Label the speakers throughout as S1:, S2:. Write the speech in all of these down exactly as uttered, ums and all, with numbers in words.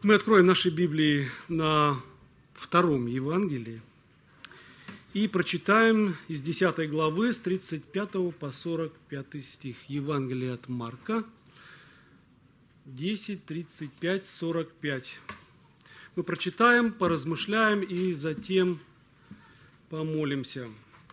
S1: Мы откроем наши Библии на втором Евангелии и прочитаем из десятой главы с тридцать пятого по сорок пятый стих. Евангелие от Марка, десять, тридцать пять, сорок пять. Мы прочитаем, поразмышляем и затем помолимся.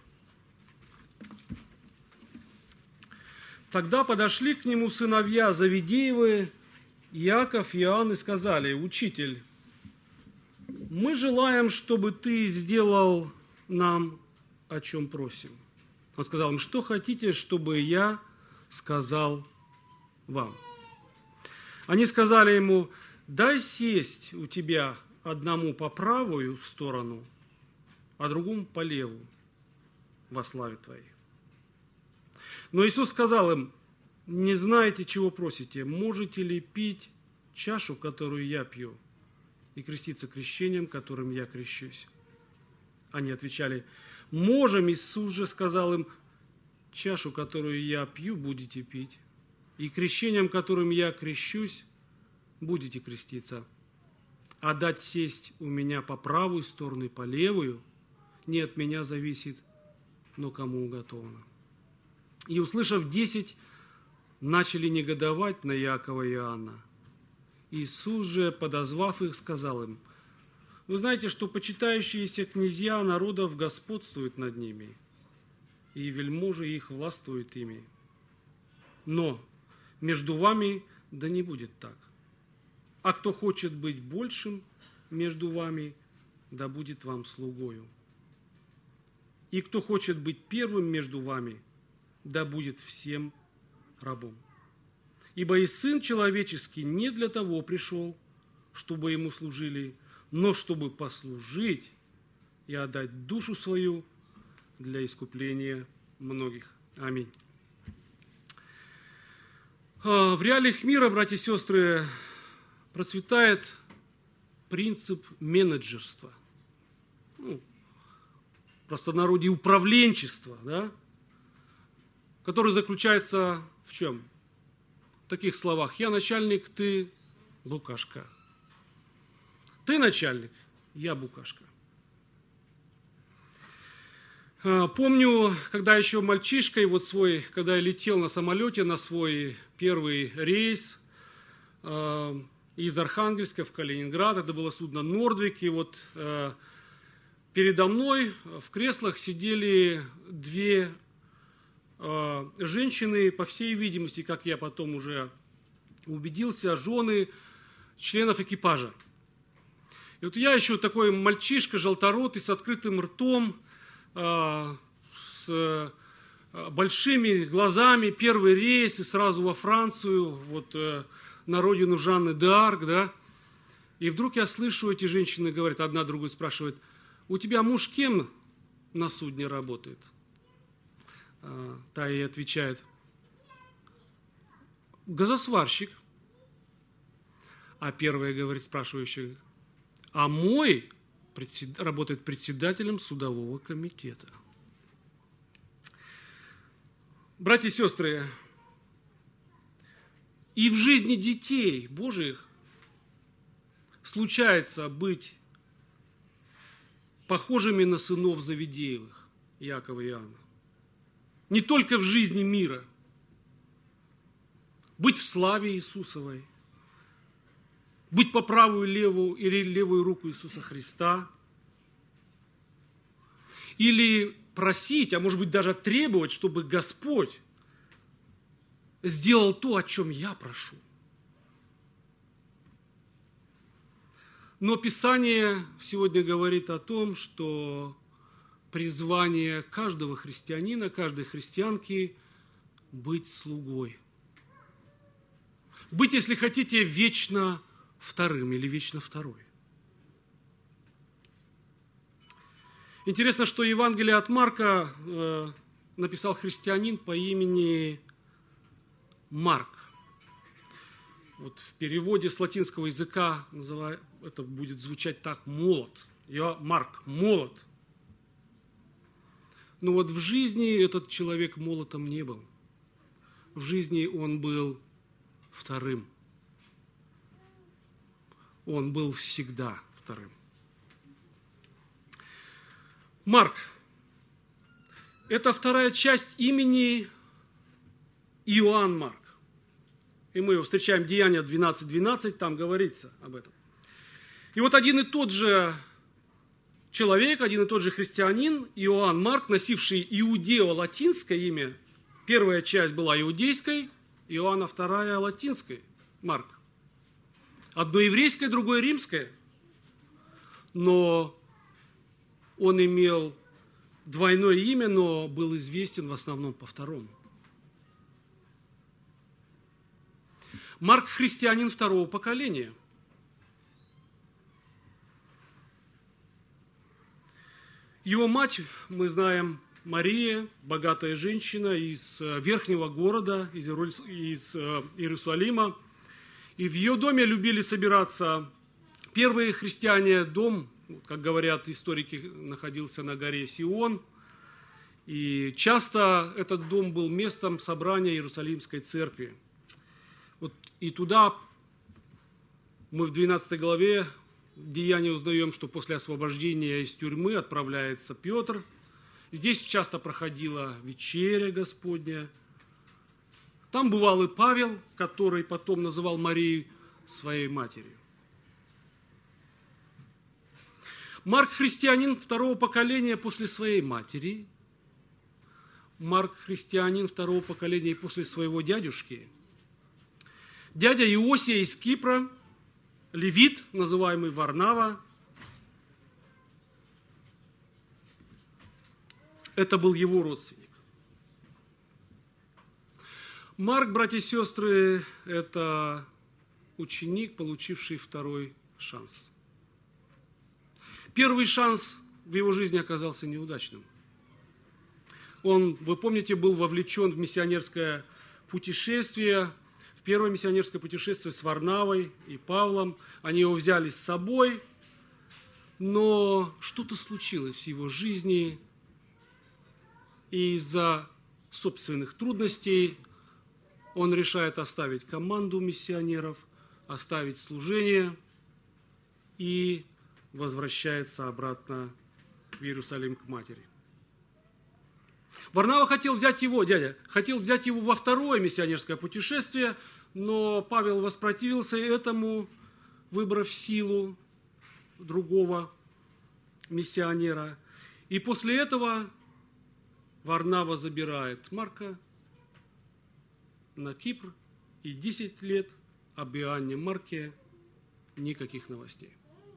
S1: Тогда подошли к нему сыновья Завидеевы, Иаков и Иоанн, и сказали: «Учитель, мы желаем, чтобы ты сделал нам, о чем просим». Он сказал им: «Что хотите, чтобы я сказал вам?» Они сказали ему: «Дай сесть у тебя одному по правую сторону, а другому по левую во славе твоей». Но Иисус сказал им: «Не знаете, чего просите. Можете ли пить чашу, которую я пью, и креститься крещением, которым я крещусь?» Они отвечали: «Можем». Иисус же сказал им: «Чашу, которую я пью, будете пить, и крещением, которым я крещусь, будете креститься. А дать сесть у меня по правую сторону и по левую не от меня зависит, но кому уготовано». И, услышав десять, начали негодовать на Иакова и Иоанна. Иисус же, подозвав их, сказал им: «Вы знаете, что почитающиеся князья народов господствуют над ними, и вельможи их властвуют ими. Но между вами да не будет так. А кто хочет быть большим между вами, да будет вам слугою. И кто хочет быть первым между вами, да будет всем рабом. Ибо и Сын Человеческий не для того пришел, чтобы ему служили, но чтобы послужить и отдать душу свою для искупления многих». Аминь. В реалиях мира, братья и сестры, процветает принцип менеджерства. Ну, в простонародье управленчества, да? Который заключается в чем? В таких словах: «Я начальник, ты букашка. Ты начальник, я букашка». Помню, когда еще мальчишкой, вот свой, когда я летел на самолете на свой первый рейс э, из Архангельска в Калининград, это было судно «Нордвик», и вот э, передо мной в креслах сидели две женщины, по всей видимости, как я потом уже убедился, жены членов экипажа. И вот я еще такой мальчишка, желторотый, с открытым ртом, с большими глазами, первый рейс, и сразу во Францию, вот на родину Жанны д'Арк, да. И вдруг я слышу, эти женщины говорят, одна другую спрашивает: «У тебя муж кем на судне работает?» Та ей отвечает: «Газосварщик». А первая говорит, спрашивающая: «А мой председ... работает председателем судового комитета». Братья и сестры, и в жизни детей Божиих случается быть похожими на сынов Завидеевых, Иакова и Иоанна. Не только в жизни мира. Быть в славе Иисусовой, быть по правую левую или левую руку Иисуса Христа, или просить, а может быть даже требовать, чтобы Господь сделал то, о чем я прошу. Но Писание сегодня говорит о том, что призвание каждого христианина, каждой христианки – быть слугой. Быть, если хотите, вечно вторым или вечно второй. Интересно, что Евангелие от Марка э, написал христианин по имени Марк. Вот в переводе с латинского языка это будет звучать так: молот. Я Марк, молот. Но вот в жизни этот человек молотом не был. В жизни он был вторым. он был всегда вторым. Марк – это вторая часть имени Иоанн Марк. И мы его встречаем в Деяниях двенадцать двенадцать, там говорится об этом. И вот один и тот же человек, один и тот же христианин, Иоанн Марк, носивший иудео-латинское имя, первая часть была иудейской, Иоанна вторая латинской, Марк. Одно еврейское, другое римское. Но он имел двойное имя, но был известен в основном по второму. Марк – христианин второго поколения. Его мать, мы знаем, Мария, богатая женщина из верхнего города, из Иерусалима. И в ее доме любили собираться первые христиане. Дом, как говорят историки, находился на горе Сион. И часто этот дом был местом собрания Иерусалимской церкви. Вот и туда мы в двенадцатой главе Деяния узнаем, что после освобождения из тюрьмы отправляется Петр. Здесь часто проходила вечеря Господня. Там бывал и Павел, который потом называл Марию своей матерью. Марк – христианин второго поколения после своей матери. Марк – христианин второго поколения после своего дядюшки. Дядя Иосия из Кипра, левит, называемый Варнава. Это был его родственник. Марк, братья и сестры, это ученик, получивший второй шанс. Первый шанс в его жизни оказался неудачным. Он, вы помните, был вовлечен в миссионерское путешествие, в первое миссионерское путешествие с Варнавой и Павлом. Они его взяли с собой, но что-то случилось в его жизни, и из-за собственных трудностей он решает оставить команду миссионеров, оставить служение и возвращается обратно в Иерусалим к матери. Варнава хотел взять его, дядя, хотел взять его во второе миссионерское путешествие, но Павел воспротивился этому, выбрав силу другого миссионера. И после этого Варнава забирает Марка на Кипр, и десять лет об Иоанне Марке никаких новостей.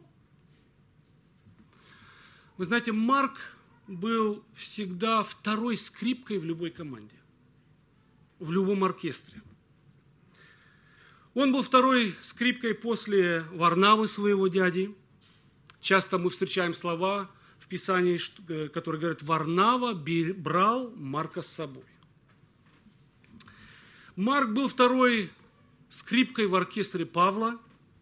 S1: Вы знаете, Марк был всегда второй скрипкой в любой команде, в любом оркестре. Он был второй скрипкой после Варнавы, своего дяди. Часто мы встречаем слова в Писании, которые говорят: Варнава брал Марка с собой. Марк был второй скрипкой в оркестре Павла.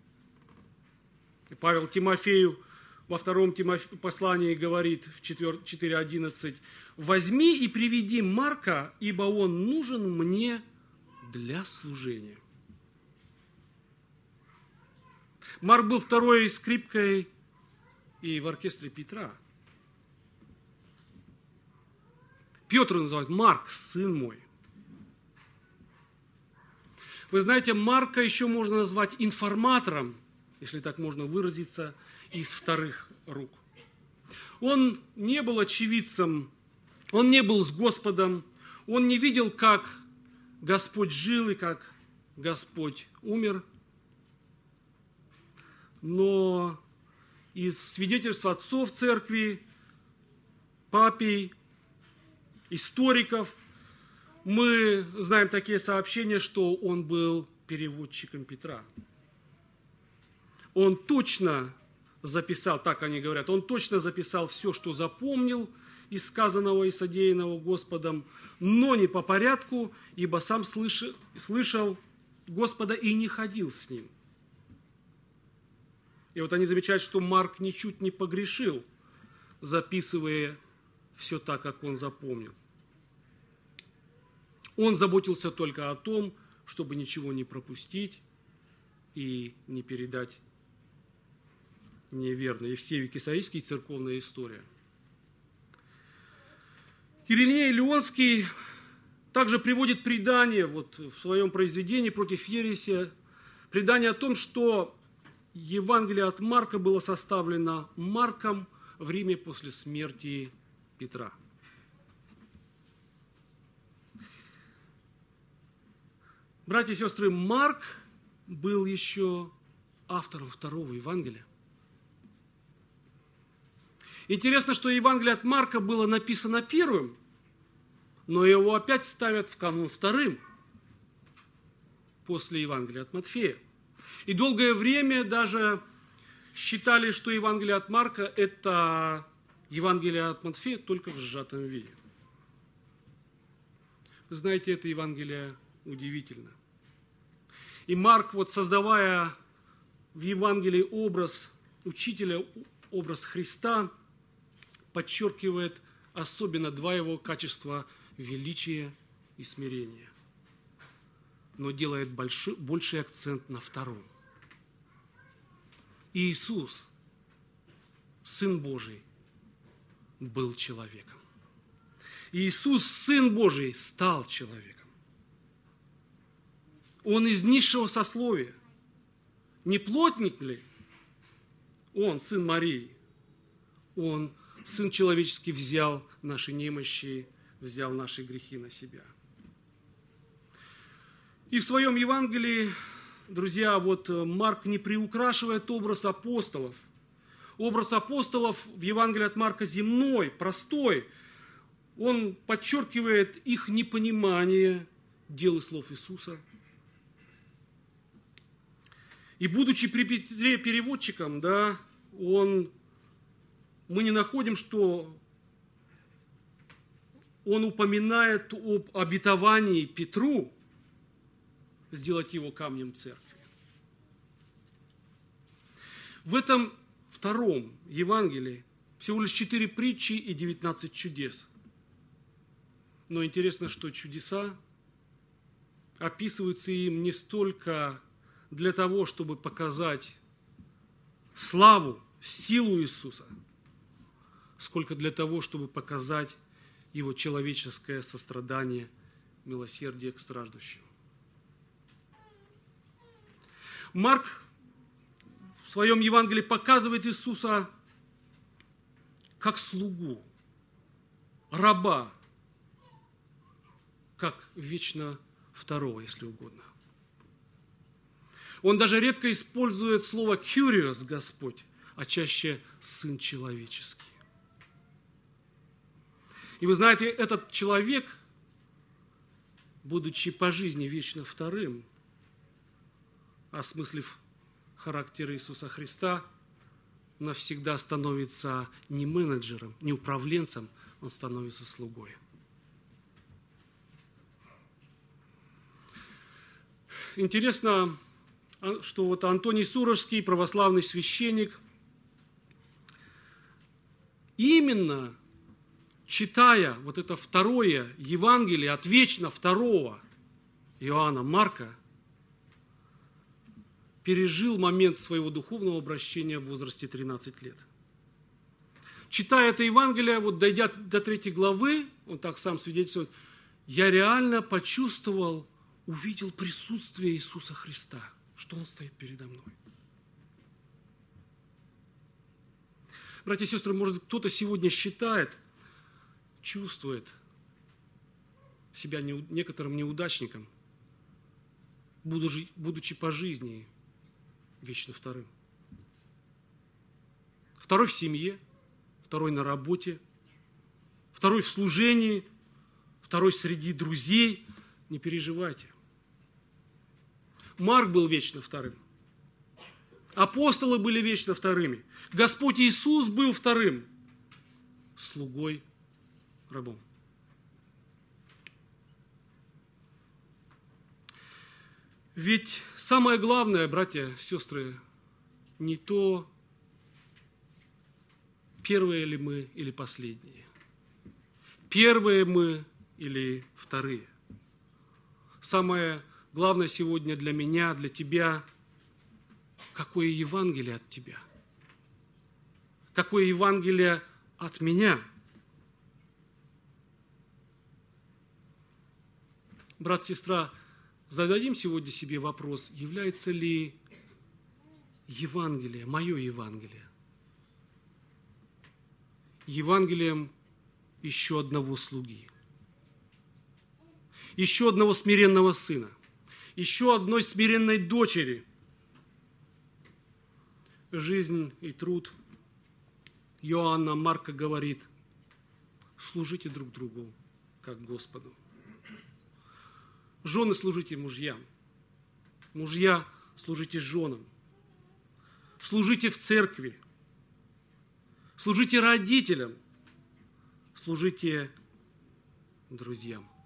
S1: И Павел Тимофею во втором послании говорит в четыре одиннадцать: «Возьми и приведи Марка, ибо он нужен мне для служения». Марк был второй скрипкой и в оркестре Петра. Петр называют: Марк, сын мой. Вы знаете, Марка еще можно назвать информатором, если так можно выразиться, из вторых рук. Он не был очевидцем, он не был с Господом, он не видел, как Господь жил и как Господь умер. Но из свидетельств отцов церкви, папий, историков, мы знаем такие сообщения, что он был переводчиком Петра. Он точно записал, так они говорят, он точно записал все, что запомнил из сказанного и содеянного Господом, но не по порядку, ибо сам слышал, слышал Господа и не ходил с ним. И вот они замечают, что Марк ничуть не погрешил, записывая все так, как он запомнил. Он заботился только о том, чтобы ничего не пропустить и не передать неверно. Евсевий Кесарийский, церковная история. Ириней Леонский также приводит предание вот, в своем произведении против ереси, предание о том, что Евангелие от Марка было составлено Марком в Риме после смерти Петра. Братья и сестры, Марк был еще автором второго Евангелия. Интересно, что Евангелие от Марка было написано первым, но его опять ставят в канон вторым после Евангелия от Матфея. И долгое время даже считали, что Евангелие от Марка – это Евангелие от Матфея только в сжатом виде. Вы знаете, это Евангелие удивительно. И Марк, вот создавая в Евангелии образ учителя, образ Христа, подчеркивает особенно два его качества – величие и смирение. Но делает большой, больший акцент на втором. Иисус, Сын Божий, был человеком. Иисус, Сын Божий, стал человеком. Он из низшего сословия. Не плотник ли? Он, сын Марии. Он, Сын человеческий, взял наши немощи, взял наши грехи на себя. И в своем Евангелии, друзья, вот Марк не приукрашивает образ апостолов. Образ апостолов в Евангелии от Марка земной, простой. Он подчеркивает их непонимание дел и слов Иисуса. И будучи при Петре переводчиком, да, он, мы не находим, что он упоминает об обетовании Петру сделать его камнем церкви. В этом втором Евангелии всего лишь четыре притчи и девятнадцать чудес. Но интересно, что чудеса описываются им не столько для того, чтобы показать славу, силу Иисуса, сколько для того, чтобы показать его человеческое сострадание, милосердие к страждущим. Марк в своем Евангелии показывает Иисуса как слугу, раба, как вечно второго, если угодно. Он даже редко использует слово «кюриос», Господь, а чаще «сын человеческий». И вы знаете, этот человек, будучи по жизни вечно вторым, осмыслив характер Иисуса Христа, навсегда становится не менеджером, не управленцем, он становится слугой. Интересно, что вот Антоний Суровский, православный священник, именно читая вот это второе Евангелие от вечно второго Иоанна Марка, пережил момент своего духовного обращения в возрасте тринадцати лет. Читая это Евангелие, вот дойдя до третьей главы, он так сам свидетельствует, я реально почувствовал, увидел присутствие Иисуса Христа, что Он стоит передо мной. Братья и сестры, может, кто-то сегодня считает, чувствует себя некоторым неудачником, будучи по жизни вечно вторым. Второй в семье, второй на работе, второй в служении, второй среди друзей. Не переживайте. Марк был вечно вторым. Апостолы были вечно вторыми. Господь Иисус был вторым. Слугой, рабом. Ведь самое главное, братья, сестры, не то, первые ли мы или последние. Первые мы или вторые. Самое главное сегодня для меня, для тебя, какое Евангелие от тебя. такое Евангелие от меня. Брат, сестра, зададим сегодня себе вопрос, является ли Евангелие, мое Евангелие, Евангелием еще одного слуги, еще одного смиренного сына, еще одной смиренной дочери. Жизнь и труд Иоанна Марка говорит: служите друг другу, как Господу. Жены, служите мужьям. Мужья, служите женам. Служите в церкви. Служите родителям. Служите друзьям.